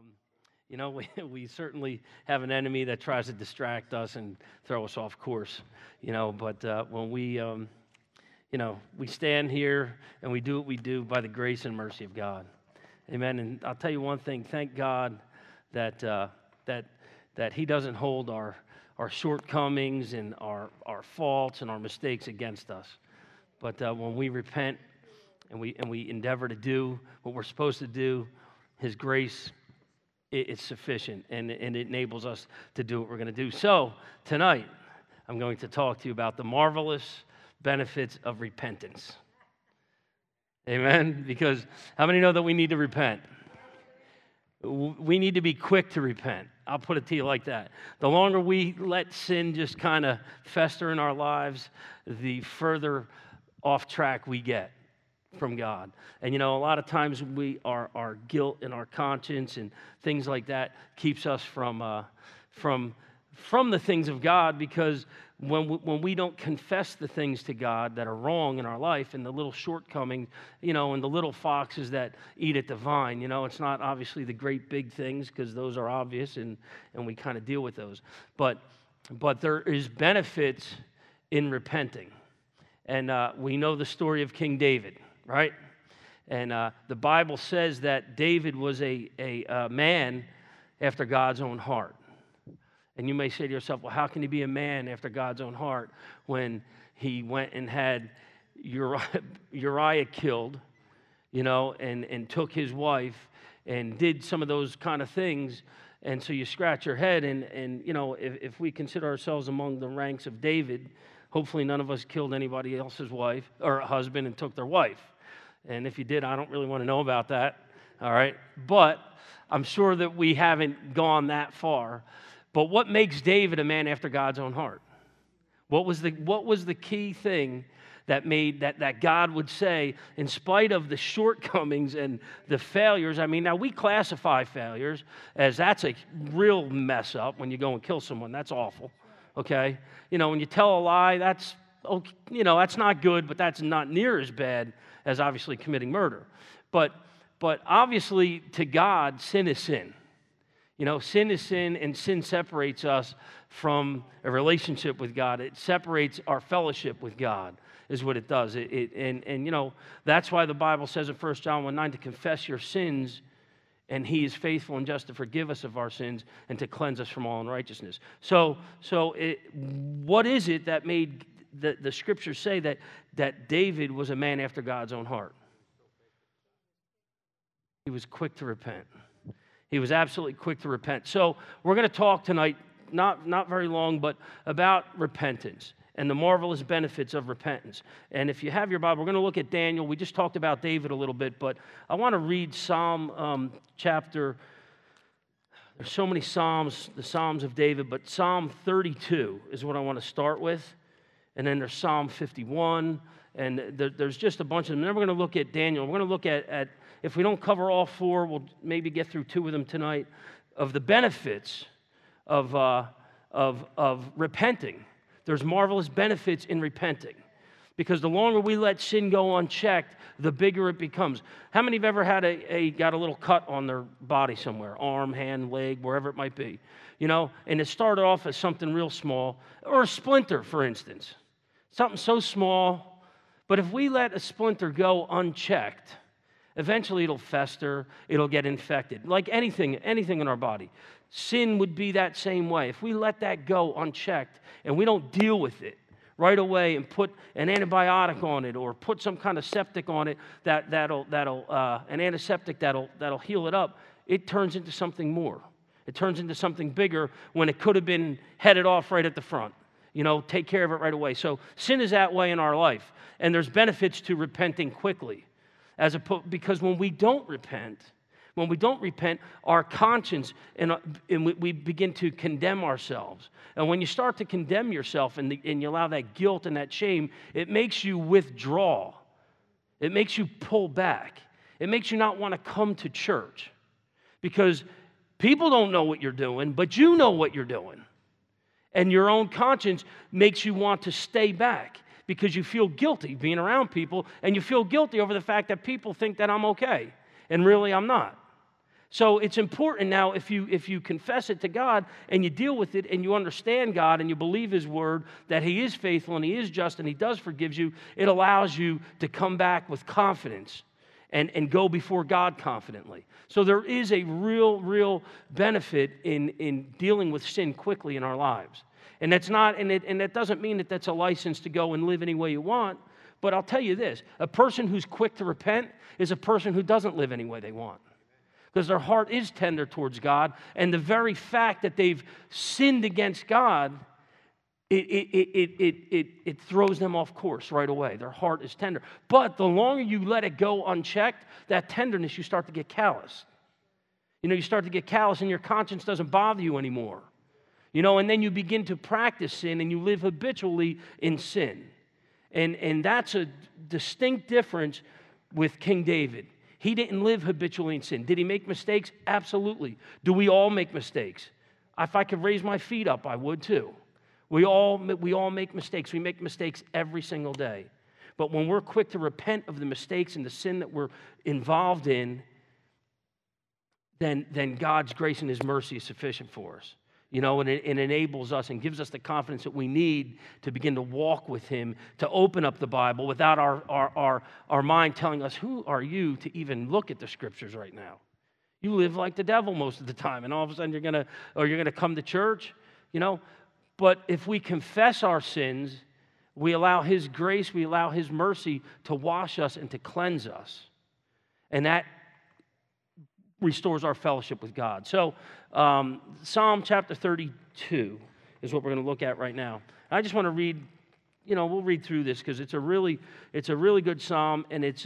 We certainly have an enemy that tries to distract us and throw us off course, but when we stand here and we do what we do by the grace and mercy of God. Amen. And I'll tell you one thing, thank God that He doesn't hold our shortcomings and our faults and our mistakes against us. But when we repent and we endeavor to do what we're supposed to do, His grace it's sufficient, and it enables us to do what we're going to do. So tonight, I'm going to talk to you about the marvelous benefits of repentance. Amen? Because how many know that we need to repent? We need to be quick to repent. I'll put it to you like that. The longer we let sin just kind of fester in our lives, the further off track we get from God. And a lot of times our guilt and our conscience and things like that keeps us from the things of God, because when we don't confess the things to God that are wrong in our life and the little shortcomings, and the little foxes that eat at the vine, it's not obviously the great big things, because those are obvious and we kind of deal with those. But there is benefits in repenting. And we know the story of King David, right? And the Bible says that David was a man after God's own heart. And you may say to yourself, well, how can he be a man after God's own heart when he went and had Uriah killed, and took his wife and did some of those kind of things? And so you scratch your head, and if we consider ourselves among the ranks of David, hopefully none of us killed anybody else's wife or husband and took their wife. And if you did, I don't really want to know about that, all right? But I'm sure that we haven't gone that far. But what makes David a man after God's own heart? What was the key thing that made that God would say, in spite of the shortcomings and the failures? I mean, now we classify failures as that's a real mess up when you go and kill someone. That's awful, okay? When you tell a lie, that's not good, but that's not near as bad as obviously committing murder. But obviously to God, sin is sin. Sin is sin, and sin separates us from a relationship with God. It separates our fellowship with God, is what it does. That's why the Bible says in 1 John 1:9 to confess your sins, and He is faithful and just to forgive us of our sins and to cleanse us from all unrighteousness. So what is it that made the Scriptures say that David was a man after God's own heart? He was quick to repent. He was absolutely quick to repent. So we're going to talk tonight, not very long, but about repentance and the marvelous benefits of repentance. And if you have your Bible, we're going to look at Daniel. We just talked about David a little bit, but I want to read Psalm chapter. There's so many Psalms, the Psalms of David, but Psalm 32 is what I want to start with. And then there's Psalm 51, and there's just a bunch of them. Then we're going to look at Daniel. We're going to look at if we don't cover all four, we'll maybe get through two of them tonight, of the benefits of repenting. There's marvelous benefits in repenting, because the longer we let sin go unchecked, the bigger it becomes. How many have ever had got a little cut on their body somewhere, arm, hand, leg, wherever it might be, and it started off as something real small, or a splinter, for instance, something so small, but if we let a splinter go unchecked, eventually it'll fester, it'll get infected, like anything in our body. Sin would be that same way. If we let that go unchecked and we don't deal with it right away and put an antibiotic on it or put some kind of septic on it that'll an antiseptic that'll heal it up, it turns into something more. It turns into something bigger when it could have been headed off right at the front. Take care of it right away. So sin is that way in our life, and there's benefits to repenting quickly. Because when we don't repent, our conscience and we begin to condemn ourselves. And when you start to condemn yourself and you allow that guilt and that shame, it makes you withdraw. It makes you pull back. It makes you not want to come to church, because people don't know what you're doing, but you know what you're doing. And your own conscience makes you want to stay back, because you feel guilty being around people, and you feel guilty over the fact that people think that I'm okay, and really I'm not. So it's important now if you confess it to God and you deal with it and you understand God and you believe His word that He is faithful and He is just and He does forgive you, it allows you to come back with confidence and go before God confidently. So there is a real benefit in dealing with sin quickly in our lives. And that's not, and that doesn't mean that that's a license to go and live any way you want. But I'll tell you this, a person who's quick to repent is a person who doesn't live any way they want. Because their heart is tender towards God, and the very fact that they've sinned against God, it throws them off course right away. Their heart is tender. But the longer you let it go unchecked, that tenderness, you start to get callous. You start to get callous, and your conscience doesn't bother you anymore. And then you begin to practice sin, and you live habitually in sin. And that's a distinct difference with King David. He didn't live habitually in sin. Did he make mistakes? Absolutely. Do we all make mistakes? If I could raise my feet up, I would too. We all make mistakes. We make mistakes every single day. But when we're quick to repent of the mistakes and the sin that we're involved in, then God's grace and His mercy is sufficient for us. And it enables us and gives us the confidence that we need to begin to walk with Him, to open up the Bible without our mind telling us, who are you to even look at the Scriptures right now? You live like the devil most of the time, and all of a sudden you're gonna come to church, But if we confess our sins, we allow His grace, we allow His mercy to wash us and to cleanse us. And that restores our fellowship with God. So Psalm chapter 32 is what we're going to look at right now. I just want to read, we'll read through this because it's a really good psalm, and it's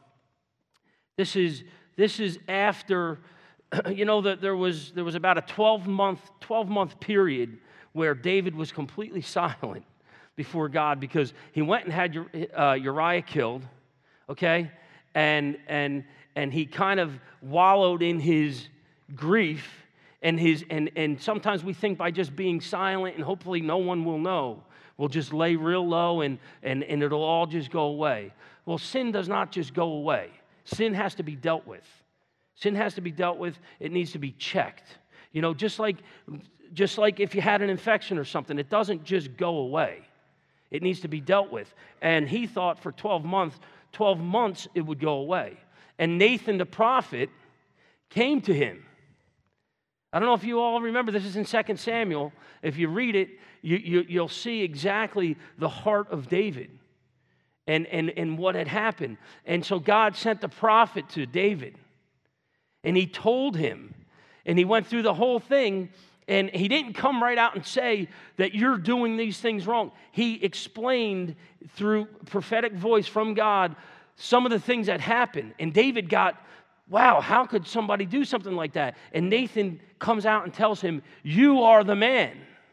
this is after that there was about a 12-month period where David was completely silent before God because he went and had Uriah killed, okay, and he kind of wallowed in his grief and sometimes we think by just being silent and hopefully no one will know, we'll just lay real low and it'll all just go away. Well, sin does not just go away. Sin has to be dealt with. Sin has to be dealt with. It needs to be checked. Just like if you had an infection or something, it doesn't just go away. It needs to be dealt with. And he thought for 12 months it would go away. And Nathan the prophet came to him. I don't know if you all remember, this is in 2 Samuel. If you read it, you'll see exactly the heart of David and what had happened. And so God sent the prophet to David. And he told him, and he went through the whole thing, and he didn't come right out and say that you're doing these things wrong. He explained through prophetic voice from God some of the things that happened. And David got, wow, how could somebody do something like that? And Nathan comes out and tells him, you are the man.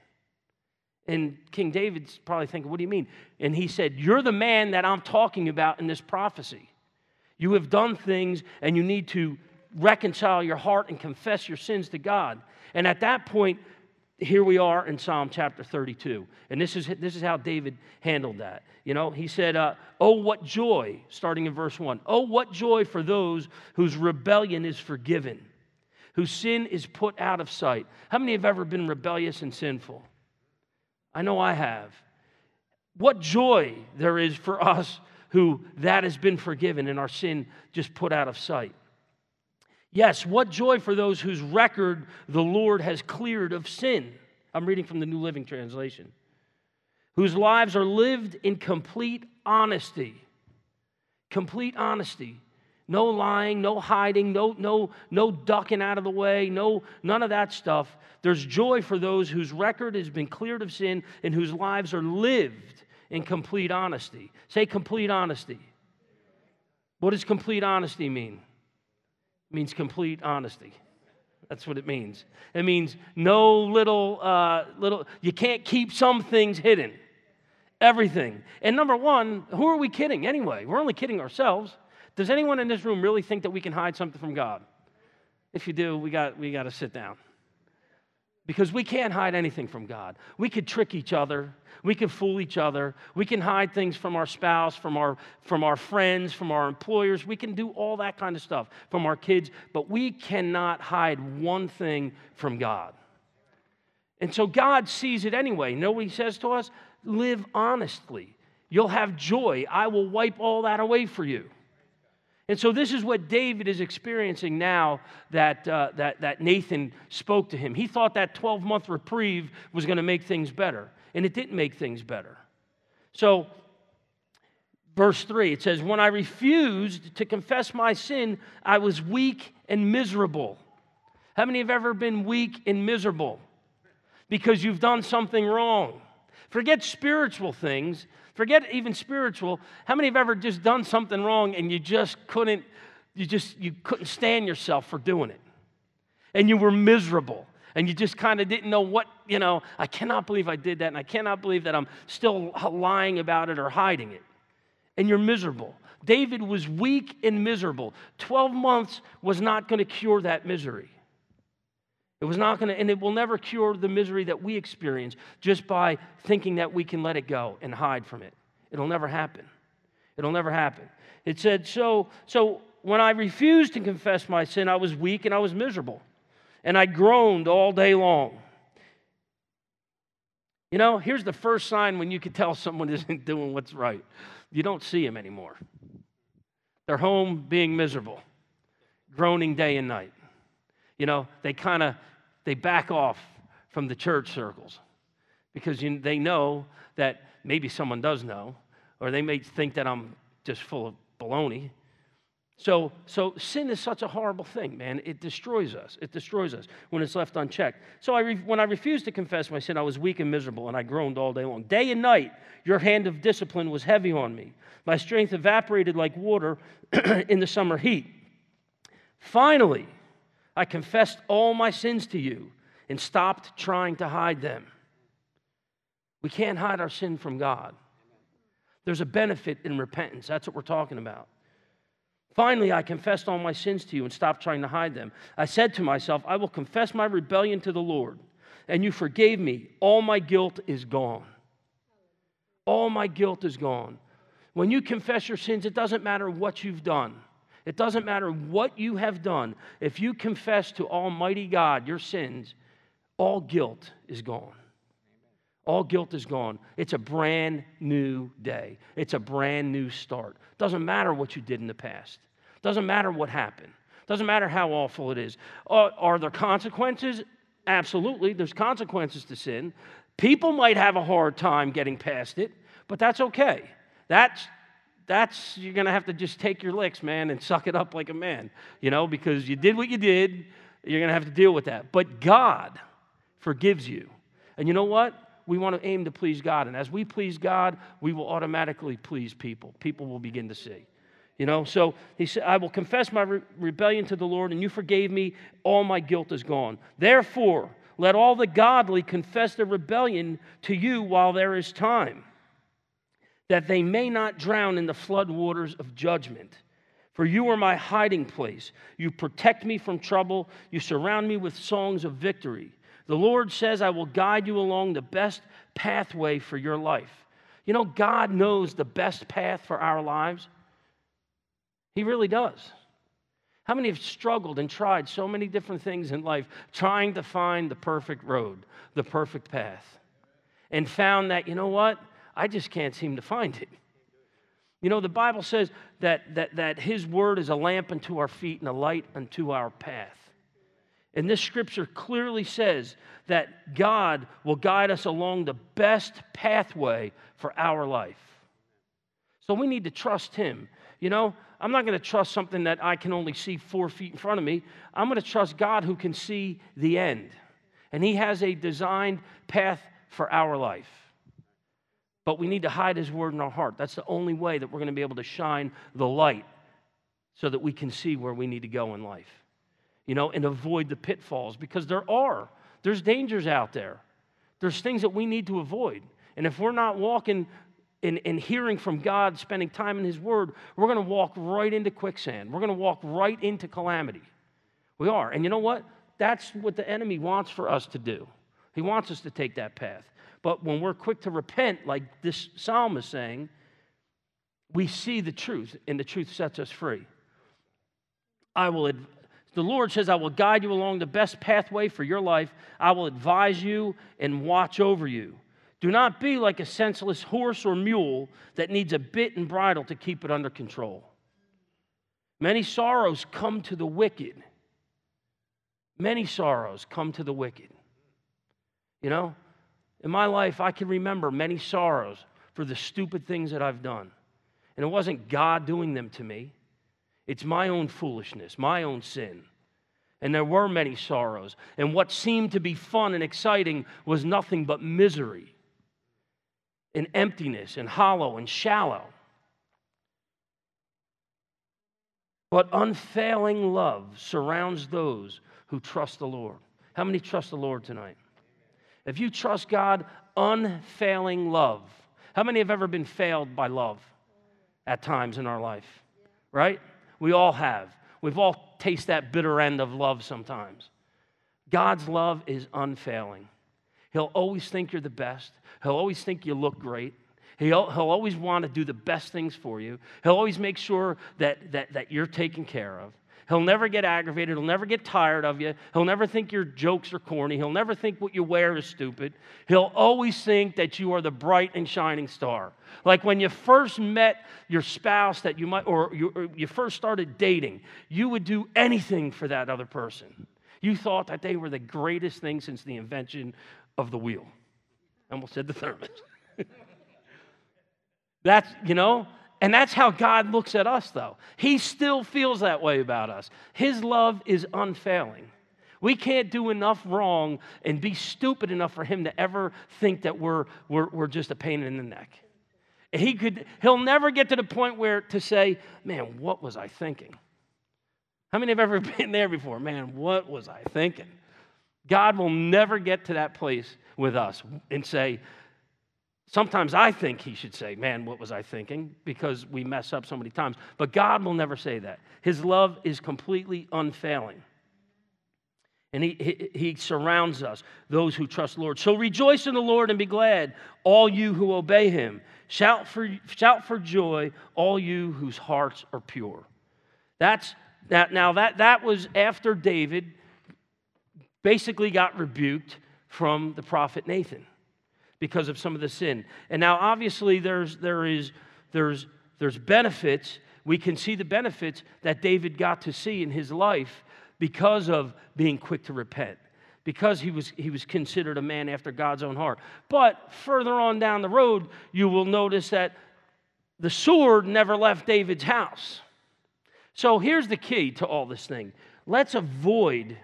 And King David's probably thinking, what do you mean? And he said, you're the man that I'm talking about in this prophecy. You have done things and you need to reconcile your heart and confess your sins to God. And at that point, here we are in Psalm chapter 32. And this is how David handled that. He said, oh, what joy, starting in verse 1. Oh, what joy for those whose rebellion is forgiven, whose sin is put out of sight. How many have ever been rebellious and sinful? I know I have. What joy there is for us who that has been forgiven and our sin just put out of sight. Yes, what joy for those whose record the Lord has cleared of sin. I'm reading from the New Living Translation. Whose lives are lived in complete honesty. Complete honesty. No lying, no hiding, no ducking out of the way, none of that stuff. There's joy for those whose record has been cleared of sin and whose lives are lived in complete honesty. Say complete honesty. What does complete honesty mean? It means complete honesty. That's what it means. It means no little, you can't keep some things hidden. Everything. And number one, who are we kidding anyway? We're only kidding ourselves. Does anyone in this room really think that we can hide something from God? If you do, we got to sit down. Because we can't hide anything from God. We could trick each other. We can fool each other. We can hide things from our spouse, from our friends, from our employers. We can do all that kind of stuff from our kids, but we cannot hide one thing from God. And so God sees it anyway. You know what he says to us? Live honestly. You'll have joy. I will wipe all that away for you. And so this is what David is experiencing now that Nathan spoke to him. He thought that 12-month reprieve was going to make things better, and it didn't make things better. So verse 3, it says, when I refused to confess my sin, I was weak and miserable. How many have ever been weak and miserable because you've done something wrong? Forget spiritual things. Forget even spiritual. How many have ever just done something wrong and you couldn't stand yourself for doing it? And you were miserable. And you just kind of didn't know what, I cannot believe I did that. And I cannot believe that I'm still lying about it or hiding it. And you're miserable. David was weak and miserable. 12 months was not going to cure that misery. It was not going to, and it will never cure the misery that we experience just by thinking that we can let it go and hide from it. It'll never happen. It'll never happen. It said, so when I refused to confess my sin, I was weak and I was miserable. And I groaned all day long. Here's the first sign when you can tell someone isn't doing what's right. You don't see them anymore. They're home being miserable, groaning day and night. They back off from the church circles because they know that maybe someone does know, or they may think that I'm just full of baloney. So sin is such a horrible thing, man. It destroys us. It destroys us when it's left unchecked. So when I refused to confess my sin, I was weak and miserable, and I groaned all day long. Day and night, your hand of discipline was heavy on me. My strength evaporated like water in the summer heat. Finally, I confessed all my sins to you and stopped trying to hide them. We can't hide our sin from God. There's a benefit in repentance. That's what we're talking about. Finally, I confessed all my sins to you and stopped trying to hide them. I said to myself, I will confess my rebellion to the Lord, and you forgave me. All my guilt is gone. All my guilt is gone. When you confess your sins, it doesn't matter what you've done. It doesn't matter what you have done. If you confess to Almighty God your sins, all guilt is gone. All guilt is gone. It's a brand new day. It's a brand new start. Doesn't matter what you did in the past. Doesn't matter what happened. Doesn't matter how awful it is. Are there consequences? Absolutely. There's consequences to sin. People might have a hard time getting past it, but that's okay. You're going to have to just take your licks, man, and suck it up like a man, because you did what you did. You're going to have to deal with that. But God forgives you. And you know what? We want to aim to please God. And as we please God, we will automatically please people. People will begin to see. So he said, I will confess my rebellion to the Lord, and you forgave me. All my guilt is gone. Therefore, let all the godly confess their rebellion to you while there is time, that they may not drown in the flood waters of judgment. For you are my hiding place. You protect me from trouble. You surround me with songs of victory. The Lord says, I will guide you along the best pathway for your life. God knows the best path for our lives. He really does. How many have struggled and tried so many different things in life, trying to find the perfect road, the perfect path, and found that, I just can't seem to find it. The Bible says that His word is a lamp unto our feet and a light unto our path. And this scripture clearly says that God will guide us along the best pathway for our life. So we need to trust Him. I'm not going to trust something that I can only see 4 feet in front of me. I'm going to trust God who can see the end. And He has a designed path for our life. But we need to hide His word in our heart. That's the only way that we're going to be able to shine the light so that we can see where we need to go in life. And avoid the pitfalls, because there's dangers out there. There's things that we need to avoid. And if we're not walking and hearing from God, spending time in His word, we're going to walk right into quicksand. We're going to walk right into calamity. We are. And you know what? that's what the enemy wants for us to do. He wants us to take that path. But when we're quick to repent, like this psalm is saying, we see the truth, and the truth sets us free. The Lord says, I will guide you along the best pathway for your life. I will advise you and watch over you. Do not be like a senseless horse or mule that needs a bit and bridle to keep it under control. Many sorrows come to the wicked. Many sorrows come to the wicked. You know, in my life, I can remember many sorrows for the stupid things that I've done. And it wasn't God doing them to me. It's my own foolishness, my own sin. And there were many sorrows. And what seemed to be fun and exciting was nothing but misery and emptiness and hollow and shallow. But unfailing love surrounds those who trust the Lord. How many trust the Lord tonight? If you trust God, unfailing love. How many have ever been failed by love at times in our life? Right? We all have. We've all tasted that bitter end of love sometimes. God's love is unfailing. He'll always think you're the best. He'll always think you look great. He'll always want to do the best things for you. He'll always make sure that you're taken care of. He'll never get aggravated. He'll never get tired of you. He'll never think your jokes are corny. He'll never think what you wear is stupid. He'll always think that you are the bright and shining star. Like when you first met your spouse that you might, or you first started dating, you would do anything for that other person. You thought that they were the greatest thing since the invention of the wheel. I almost said the thermos. That's, and that's how God looks at us, though. He still feels that way about us. His love is unfailing. We can't do enough wrong and be stupid enough for him to ever think that we're just a pain in the neck. He'll never get to the point where to say, man, what was I thinking? How many have ever been there before? Man, what was I thinking? God will never get to that place with us and say, sometimes I think he should say, man, what was I thinking? Because we mess up so many times. But God will never say that. His love is completely unfailing. And he surrounds us, those who trust the Lord. So rejoice in the Lord and be glad, all you who obey him. Shout for joy, all you whose hearts are pure. That was after David basically got rebuked from the prophet Nathan because of some of the sin. And now obviously there's benefits. We can see the benefits that David got to see in his life because of being quick to repent, because he was considered a man after God's own heart. But further on down the road, you will notice that the sword never left David's house. So here's the key to all this thing. Let's avoid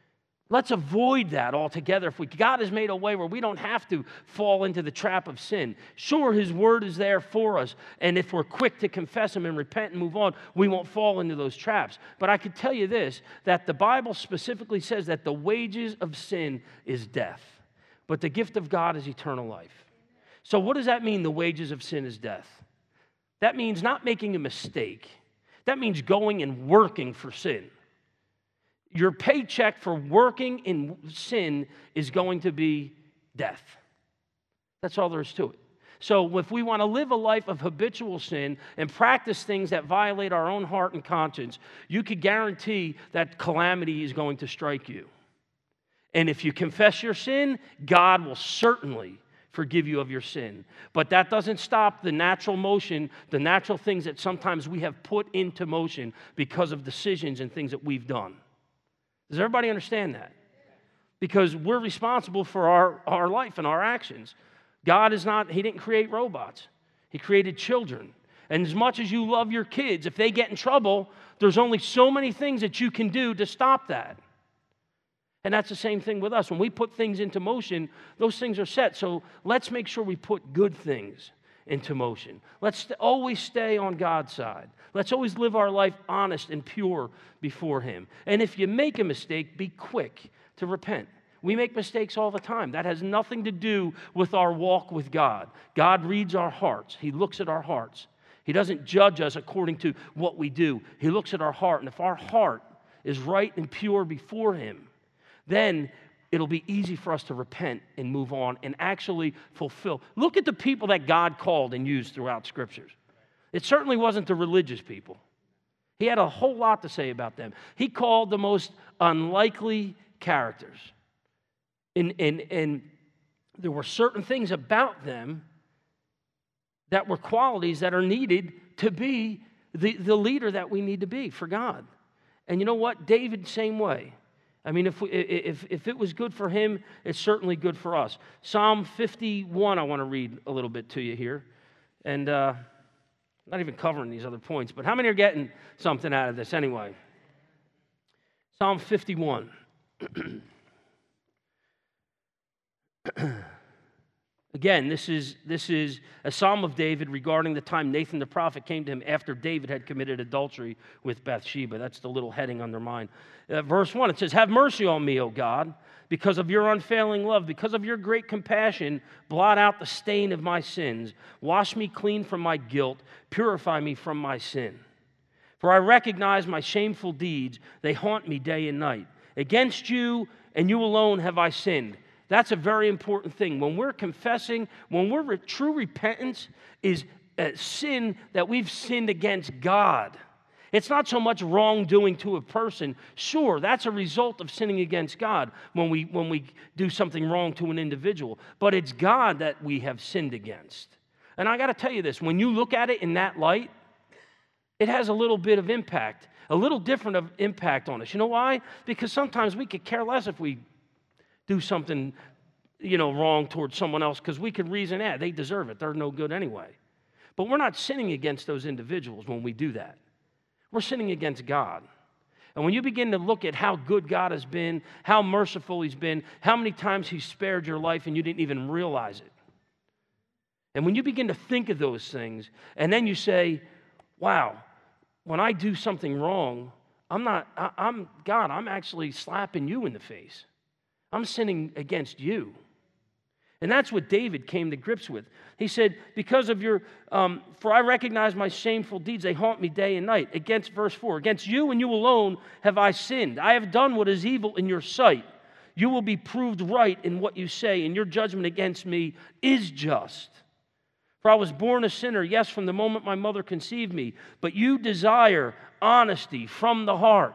that altogether. God has made a way where we don't have to fall into the trap of sin. Sure, his word is there for us, and if we're quick to confess him and repent and move on, we won't fall into those traps. But I could tell you this, that the Bible specifically says that the wages of sin is death, but the gift of God is eternal life. So what does that mean, the wages of sin is death? That means not making a mistake. That means going and working for sin. Your paycheck for working in sin is going to be death. That's all there is to it. So if we want to live a life of habitual sin and practice things that violate our own heart and conscience, you could guarantee that calamity is going to strike you. And if you confess your sin, God will certainly forgive you of your sin. But that doesn't stop the natural motion, the natural things that sometimes we have put into motion because of decisions and things that we've done. Does everybody understand that? Because we're responsible for our life and our actions. God is not, he didn't create robots. He created children. And as much as you love your kids, if they get in trouble, there's only so many things that you can do to stop that. And that's the same thing with us. When we put things into motion, those things are set. So let's make sure we put good things into motion. Let's always stay on God's side. Let's always live our life honest and pure before him. And if you make a mistake, be quick to repent. We make mistakes all the time. That has nothing to do with our walk with God. God reads our hearts. He looks at our hearts. He doesn't judge us according to what we do. He looks at our heart. And if our heart is right and pure before him, then it'll be easy for us to repent and move on and actually fulfill. Look at the people that God called and used throughout Scriptures. It certainly wasn't the religious people. He had a whole lot to say about them. He called the most unlikely characters. And there were certain things about them that were qualities that are needed to be the leader that we need to be for God. And you know what? David, same way. I mean, if it was good for him, it's certainly good for us. Psalm 51, I want to read a little bit to you here. And not even covering these other points, but how many are getting something out of this anyway? Psalm 51. Again, this is a psalm of David regarding the time Nathan the prophet came to him after David had committed adultery with Bathsheba. That's the little heading underlined. Verse 1, it says, "Have mercy on me, O God, because of your unfailing love, because of your great compassion, blot out the stain of my sins. Wash me clean from my guilt, purify me from my sin. For I recognize my shameful deeds, they haunt me day and night. Against you and you alone have I sinned." That's a very important thing. When we're confessing, true repentance is sin that we've sinned against God. It's not so much wrongdoing to a person. Sure, that's a result of sinning against God when we do something wrong to an individual. But it's God that we have sinned against. And I got to tell you this, when you look at it in that light, it has a little bit of impact, a little different of impact on us. You know why? Because sometimes we could care less if we do something, wrong towards someone else because we could reason, they deserve it. They're no good anyway. But we're not sinning against those individuals when we do that. We're sinning against God. And when you begin to look at how good God has been, how merciful He's been, how many times He's spared your life and you didn't even realize it. And when you begin to think of those things, and then you say, wow, when I do something wrong, God, I'm actually slapping you in the face. I'm sinning against you. And that's what David came to grips with. He said, because of for I recognize my shameful deeds, they haunt me day and night. Against, verse 4, against you and you alone have I sinned. I have done what is evil in your sight. You will be proved right in what you say, and your judgment against me is just. For I was born a sinner, yes, from the moment my mother conceived me. But you desire honesty from the heart.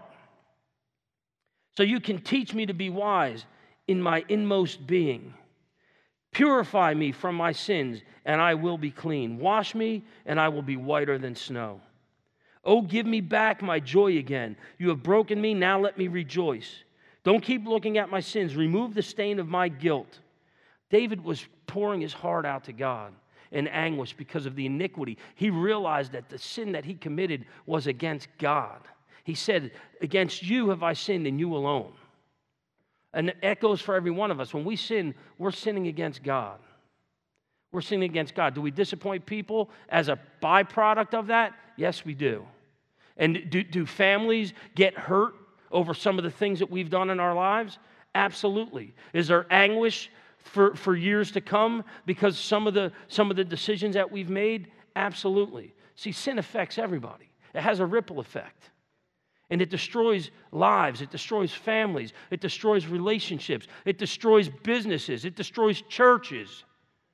So you can teach me to be wise in my inmost being. Purify me from my sins, and I will be clean. Wash me, and I will be whiter than snow. Oh, give me back my joy again. You have broken me, now let me rejoice. Don't keep looking at my sins. Remove the stain of my guilt. David was pouring his heart out to God in anguish because of the iniquity. He realized that the sin that he committed was against God. He said, against you have I sinned, and you alone. And that goes for every one of us. When we sin, we're sinning against God. We're sinning against God. Do we disappoint people as a byproduct of that? Yes, we do. And do families get hurt over some of the things that we've done in our lives? Absolutely. Is there anguish for years to come because some of the decisions that we've made? Absolutely. See, sin affects everybody. It has a ripple effect. And it destroys lives, it destroys families, it destroys relationships, it destroys businesses, it destroys churches.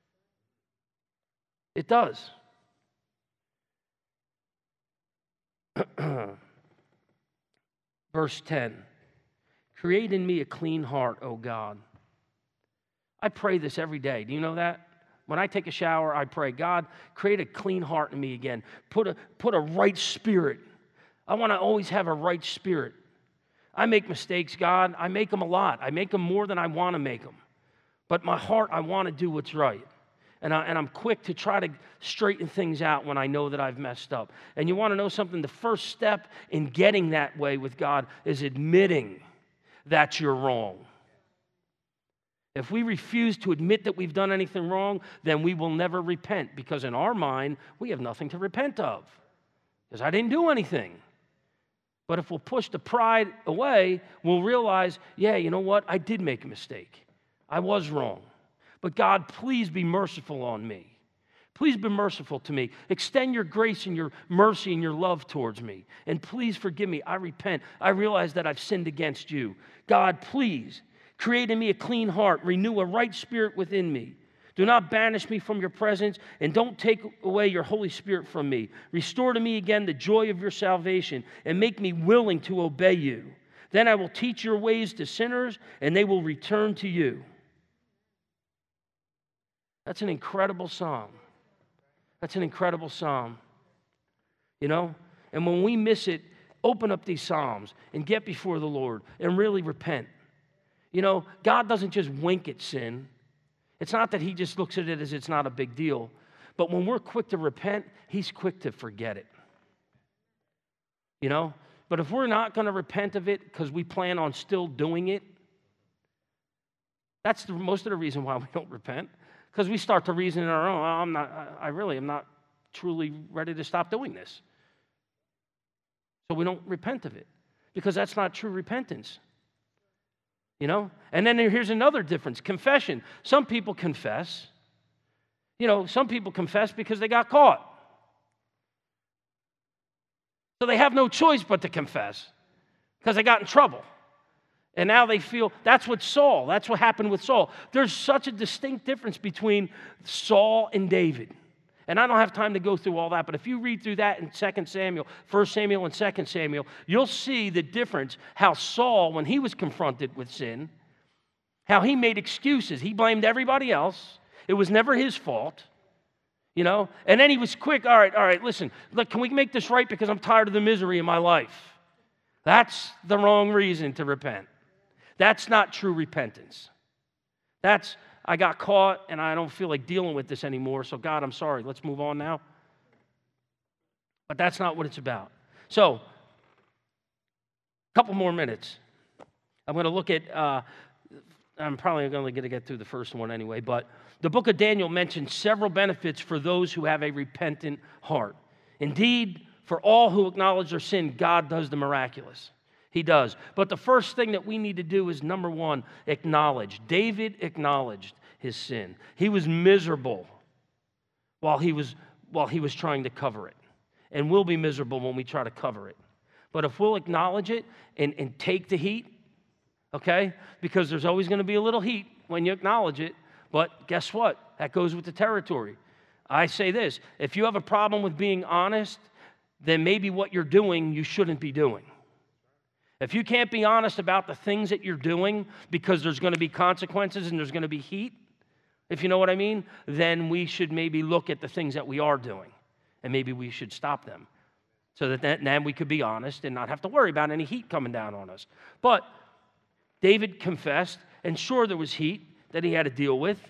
It does. Verse 10, create in me a clean heart, O God. I pray this every day. Do you know that? When I take a shower, I pray, God, create a clean heart in me again. Put a right spirit. I want to always have a right spirit. I make mistakes, God. I make them a lot. I make them more than I want to make them. But my heart, I want to do what's right. And I'm quick to try to straighten things out when I know that I've messed up. And you want to know something? The first step in getting that way with God is admitting that you're wrong. If we refuse to admit that we've done anything wrong, then we will never repent, because in our mind, we have nothing to repent of, because I didn't do anything. But if we'll push the pride away, we'll realize, you know what? I did make a mistake. I was wrong. But God, please be merciful on me. Please be merciful to me. Extend your grace and your mercy and your love towards me. And please forgive me. I repent. I realize that I've sinned against you. God, please Create in me a clean heart. Renew a right spirit within me. Do not banish me from your presence, and don't take away your Holy Spirit from me. Restore to me again the joy of your salvation, and make me willing to obey you. Then I will teach your ways to sinners, and they will return to you. That's an incredible psalm. That's an incredible psalm. You know? And when we miss it, open up these psalms and get before the Lord and really repent. You know, God doesn't just wink at sin. It's not that he just looks at it as it's not a big deal. But when we're quick to repent, he's quick to forget it. You know? But if we're not going to repent of it because we plan on still doing it, that's most of the reason why we don't repent. Because we start to reason in our own, I really am not truly ready to stop doing this. So we don't repent of it. Because that's not true repentance. You know? And then here's another difference. Confession. Some people confess. You know, some people confess because they got caught. So they have no choice but to confess because they got in trouble. And now they feel, that's what happened with Saul. There's such a distinct difference between Saul and David. And I don't have time to go through all that, but if you read through that in 2 Samuel, 1 Samuel and 2 Samuel, you'll see the difference, how Saul, when he was confronted with sin, how he made excuses. He blamed everybody else. It was never his fault, you know? And then he was quick, all right, listen, look, can we make this right because I'm tired of the misery in my life? That's the wrong reason to repent. That's not true repentance. That's, I got caught and I don't feel like dealing with this anymore, so God, I'm sorry, let's move on now. But that's not what it's about. So, a couple more minutes. I'm going to look at, I'm probably only going to get through the first one anyway, but the book of Daniel mentions several benefits for those who have a repentant heart. Indeed, for all who acknowledge their sin, God does the miraculous. He does. But the first thing that we need to do is, number one, acknowledge. David acknowledged his sin. He was miserable while he was trying to cover it. And we'll be miserable when we try to cover it. But if we'll acknowledge it and take the heat, okay? Because there's always going to be a little heat when you acknowledge it. But guess what? That goes with the territory. I say this, if you have a problem with being honest, then maybe what you're doing you shouldn't be doing. If you can't be honest about the things that you're doing because there's going to be consequences and there's going to be heat, if you know what I mean, then we should maybe look at the things that we are doing and maybe we should stop them so that then we could be honest and not have to worry about any heat coming down on us. But David confessed, and sure there was heat that he had to deal with.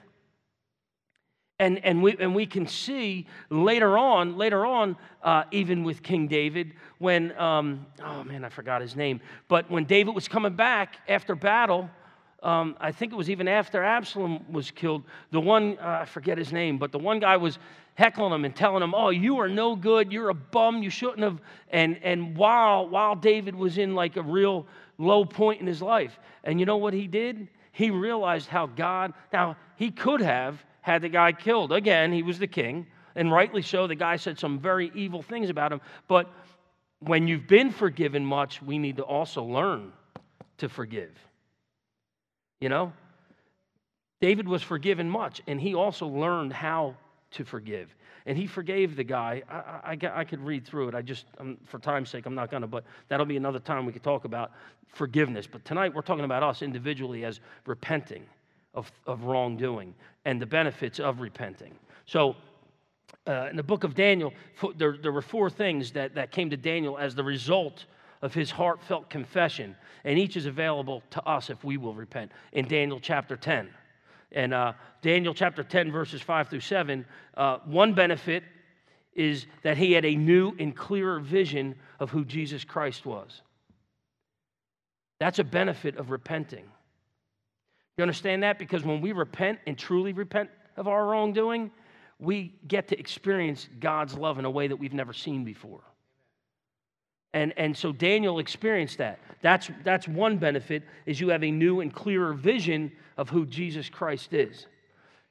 And we can see later on, even with King David, when, I forgot his name, but when David was coming back after battle, I think it was even after Absalom was killed, the one, I forget his name, but the one guy was heckling him and telling him, oh, you are no good, you're a bum, you shouldn't have, and while David was in like a real low point in his life, and you know what he did? He realized how God, now he could have had the guy killed. Again, he was the king, and rightly so. The guy said some very evil things about him. But when you've been forgiven much, we need to also learn to forgive. You know? David was forgiven much, and he also learned how to forgive. And he forgave the guy. I could read through it. For time's sake, I'm not going to, but that'll be another time we could talk about forgiveness. But tonight, we're talking about us individually as repenting of wrongdoing and the benefits of repenting. So in the book of Daniel, there were four things that came to Daniel as the result of his heartfelt confession, and each is available to us if we will repent in Daniel chapter 10. And Daniel chapter 10, verses 5 through 7, one benefit is that he had a new and clearer vision of who Jesus Christ was. That's a benefit of repenting. You understand that? Because when we repent and truly repent of our wrongdoing, we get to experience God's love in a way that we've never seen before. And so Daniel experienced that. That's one benefit, is you have a new and clearer vision of who Jesus Christ is.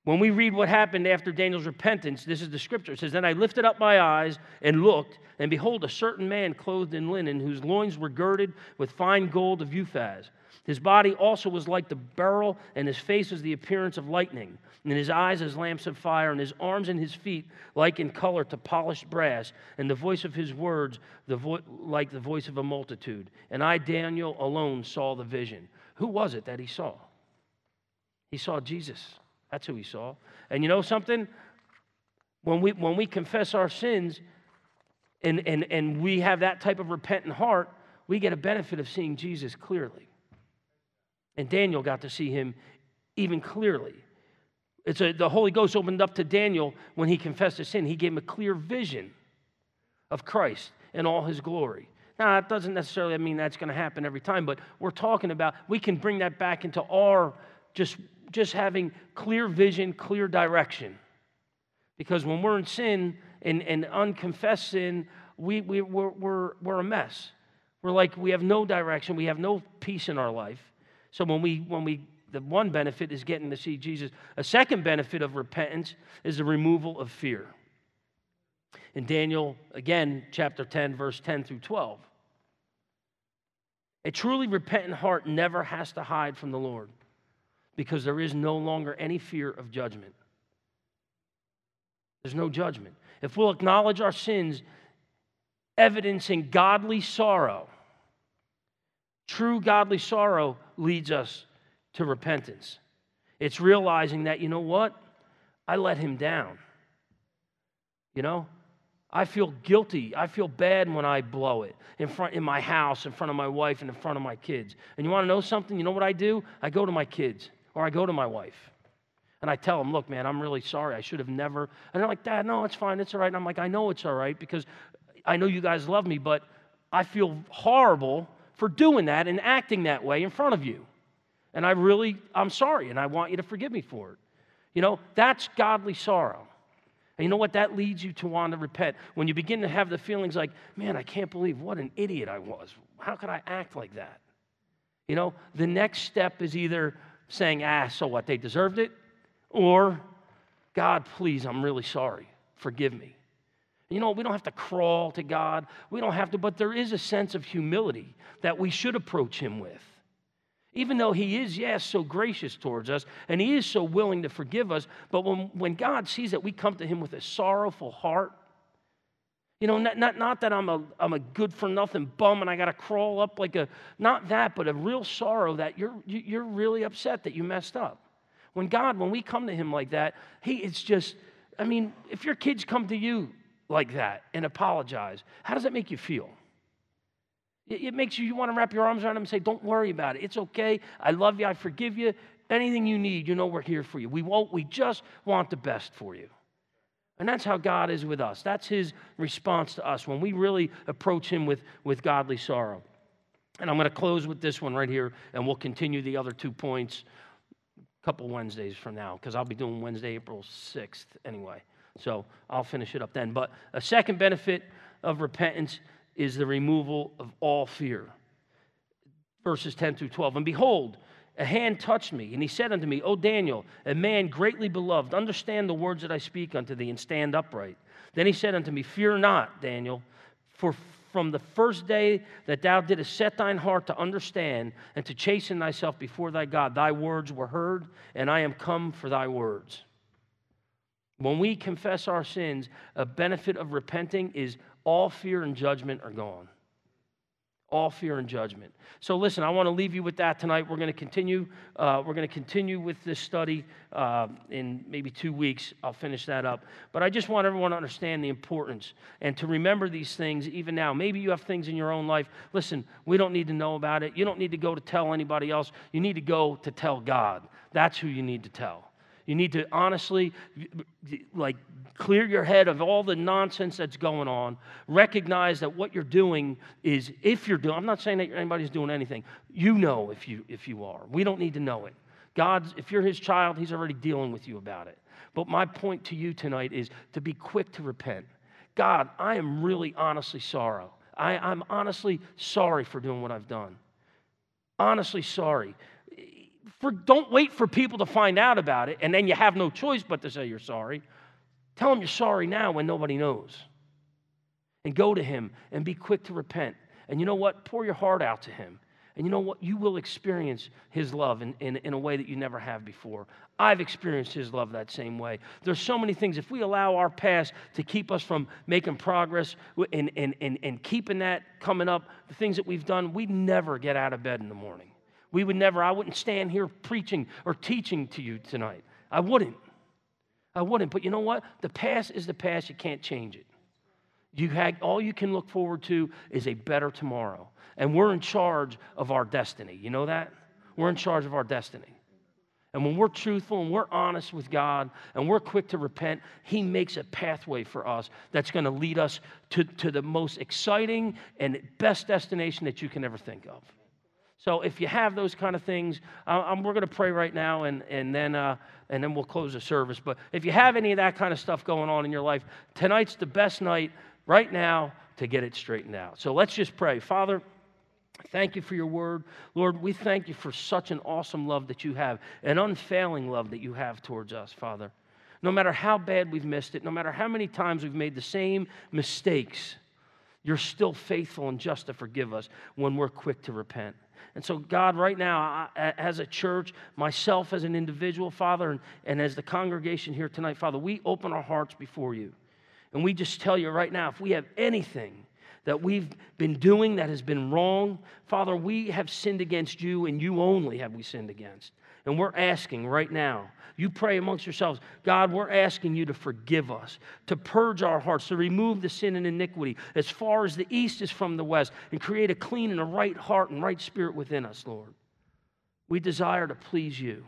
When we read what happened after Daniel's repentance, this is the scripture. It says, "Then I lifted up my eyes and looked, and behold, a certain man clothed in linen, whose loins were girded with fine gold of Uphaz. His body also was like the beryl, and his face was the appearance of lightning, and his eyes as lamps of fire, and his arms and his feet like in color to polished brass, and the voice of his words like the voice of a multitude. And I, Daniel, alone saw the vision." Who was it that he saw? He saw Jesus. That's who he saw. And you know something? When we confess our sins and we have that type of repentant heart, we get a benefit of seeing Jesus clearly. And Daniel got to see him even clearly. The Holy Ghost opened up to Daniel when he confessed his sin. He gave him a clear vision of Christ and all his glory. Now, that doesn't necessarily mean that's going to happen every time, but we're talking about, we can bring that back into our just having clear vision, clear direction. Because when we're in sin and unconfessed sin, we're a mess. We're like, we have no direction, we have no peace in our life. So the one benefit is getting to see Jesus. A second benefit of repentance is the removal of fear. In Daniel, again, chapter 10, verse 10 through 12. A truly repentant heart never has to hide from the Lord, because there is no longer any fear of judgment. There's no judgment. If we'll acknowledge our sins, evidencing godly sorrow, true godly sorrow leads us to repentance. It's realizing that, you know what? I let him down. You know? I feel guilty. I feel bad when I blow it in my house, in front of my wife, and in front of my kids. And you want to know something? You know what I do? I go to my kids, or I go to my wife, and I tell them, "Look, man, I'm really sorry. I should have never." And they're like, "Dad, no, it's fine. It's all right." And I'm like, "I know it's all right, because I know you guys love me, but I feel horrible for doing that and acting that way in front of you. And I'm sorry, and I want you to forgive me for it." You know, that's godly sorrow. And you know what? That leads you to want to repent. When you begin to have the feelings like, "Man, I can't believe what an idiot I was. How could I act like that?" You know, the next step is either saying, "So what? They deserved it," or, "God, please, I'm really sorry. Forgive me." You know, we don't have to crawl to God. We don't have to, but there is a sense of humility that we should approach him with. Even though he is, yes, so gracious towards us, and he is so willing to forgive us, but when God sees that we come to him with a sorrowful heart, you know, not that I'm a good-for-nothing bum and I got to crawl up not that, but a real sorrow that you're really upset that you messed up. When we come to him like that, it's just, I mean, if your kids come to you like that and apologize, how does that make you feel? It makes you want to wrap your arms around them and say, "Don't worry about it. It's okay. I love you. I forgive you. Anything you need, you know we're here for you. We just want the best for you." And that's how God is with us. That's his response to us when we really approach him with godly sorrow. And I'm going to close with this one right here, and we'll continue the other 2 points a couple Wednesdays from now, because I'll be doing Wednesday, April 6th anyway. So I'll finish it up then. But a second benefit of repentance is the removal of all fear. Verses 10 through 12. "And behold, a hand touched me, and he said unto me, O Daniel, a man greatly beloved, understand the words that I speak unto thee, and stand upright. Then he said unto me, Fear not, Daniel, for from the first day that thou didst set thine heart to understand and to chasten thyself before thy God, thy words were heard, and I am come for thy words." When we confess our sins, a benefit of repenting is all fear and judgment are gone. All fear and judgment. So listen, I want to leave you with that tonight. We're going to continue. With this study in maybe 2 weeks. I'll finish that up. But I just want everyone to understand the importance and to remember these things even now. Maybe you have things in your own life. Listen, we don't need to know about it. You don't need to go to tell anybody else. You need to go to tell God. That's who you need to tell. You need to honestly, clear your head of all the nonsense that's going on. Recognize that what you're doing is, I'm not saying that anybody's doing anything. You know if you are. We don't need to know it. If you're his child, he's already dealing with you about it. But my point to you tonight is to be quick to repent. God, I am really honestly sorry. I'm honestly sorry for doing what I've done. Honestly sorry. Don't wait for people to find out about it, and then you have no choice but to say you're sorry. Tell him you're sorry now when nobody knows. And go to him and be quick to repent. And you know what? Pour your heart out to him. And you know what? You will experience his love in a way that you never have before. I've experienced his love that same way. There's so many things. If we allow our past to keep us from making progress and keeping that coming up, the things that we've done, we'd never get out of bed in the morning. I wouldn't stand here preaching or teaching to you tonight. I wouldn't. But you know what? The past is the past. You can't change it. All you can look forward to is a better tomorrow. And we're in charge of our destiny. You know that? We're in charge of our destiny. And when we're truthful and we're honest with God and we're quick to repent, he makes a pathway for us that's going to lead us to the most exciting and best destination that you can ever think of. So if you have those kind of things, we're going to pray right now, and then we'll close the service. But if you have any of that kind of stuff going on in your life, tonight's the best night right now to get it straightened out. So let's just pray. Father, thank you for your word. Lord, we thank you for such an awesome love that you have, an unfailing love that you have towards us, Father. No matter how bad we've missed it, no matter how many times we've made the same mistakes, you're still faithful and just to forgive us when we're quick to repent. And so, God, right now, as a church, myself as an individual, Father, and as the congregation here tonight, Father, we open our hearts before you. And we just tell you right now, if we have anything that we've been doing that has been wrong, Father, we have sinned against you, and you only have we sinned against. And we're asking right now, you pray amongst yourselves, God, we're asking you to forgive us, to purge our hearts, to remove the sin and iniquity as far as the east is from the west, and create a clean and a right heart and right spirit within us, Lord. We desire to please you.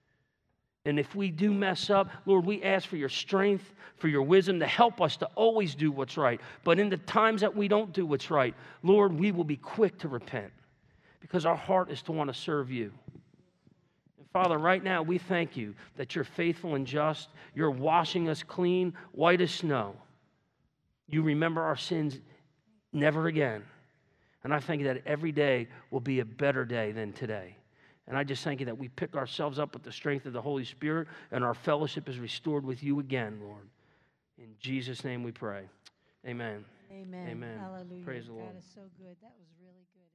And if we do mess up, Lord, we ask for your strength, for your wisdom to help us to always do what's right. But in the times that we don't do what's right, Lord, we will be quick to repent because our heart is to want to serve you. And Father, right now we thank you that you're faithful and just. You're washing us clean, white as snow. You remember our sins never again. And I thank you that every day will be a better day than today. And I just thank you that we pick ourselves up with the strength of the Holy Spirit and our fellowship is restored with you again, Lord. In Jesus' name we pray. Amen. Amen. Amen. Hallelujah. Praise the Lord. God is so good. That was really good.